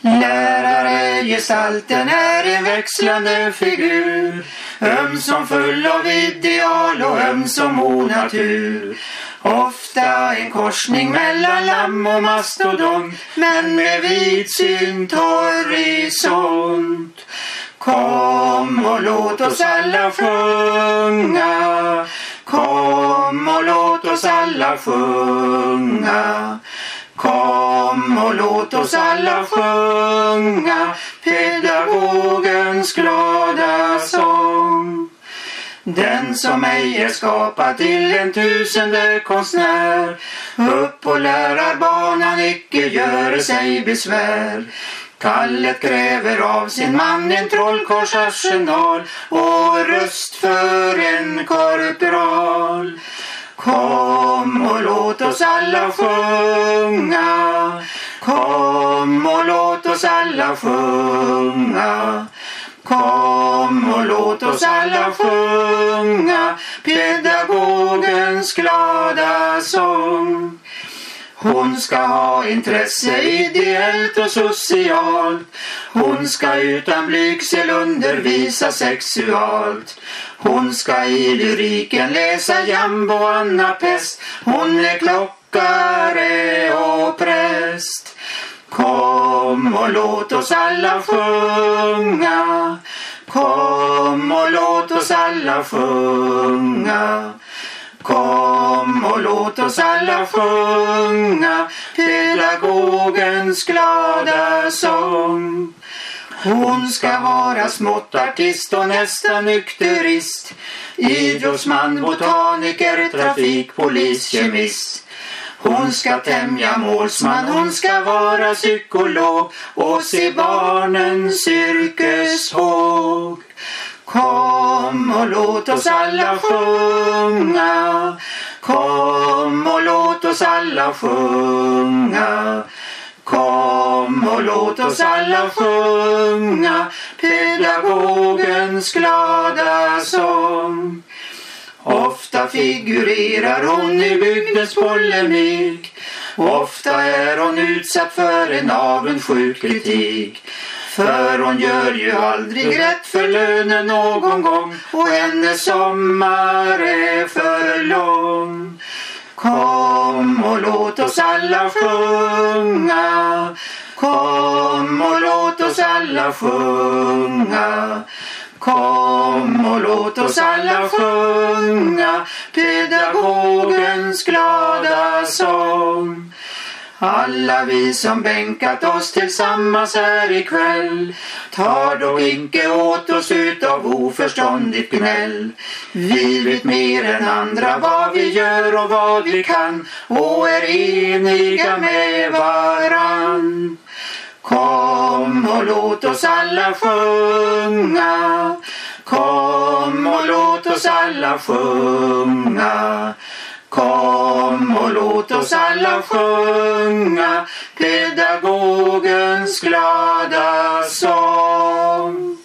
Lärare-gestalten är en växlande figur, ömsom full av ideal och ömsom onatur. Ofta en korsning mellan lamm och mastodont, men med vidsynt horisont. Kom och låt oss alla sjunga, kom och låt oss alla sjunga. Kom och låt oss alla sjunga pedagogens glada sång. Den som ej är skapad till en tusende konstnär, upp på lärarbanan icke gör sig besvär. Kallet kräver av sin man en trollkorsarsenal och röst för en korporal. Kom och låt oss alla sjunga, kom och låt oss alla sjunga. Kom och låt oss alla sjunga pedagogens glada sång. Hon ska ha intresse ideellt och socialt. Hon ska utan blygsel undervisa sexualt. Hon ska i lyriken läsa Jambo och Anna Pest. Hon är klockare och präst. Kom och låt oss alla sjunga, kom och låt oss alla sjunga. Kom och låt oss alla sjunga pedagogens glada sång. Hon ska vara smått artist och nästan nykterist, idrottsman, botaniker, trafikpolis, kemist. Hon ska tämja målsman, hon ska vara psykolog och se barnens yrkeshåg. Kom och låt oss alla sjunga, kom och låt oss alla sjunga. Kom och låt oss alla sjunga pedagogens glada sång. Ofta figurerar hon i bygdens polemik, ofta är hon utsatt för en avundsjuk kritik. För hon gör ju aldrig rätt för lönen någon gång, och hennes sommar är för lång. Kom och låt oss alla sjunga, kom och låt oss alla sjunga. Kom och låt oss alla sjunga pedagogens glada sång. Alla vi som bänkat oss tillsammans här ikväll tar dock icke åt oss utav oförståndigt gnäll. Vi vet mer än andra vad vi gör och vad vi kan, och är eniga med varann. Kom och låt oss alla sjunga, kom och låt oss alla sjunga. Kom och låt oss alla sjunga pedagogens glada sång.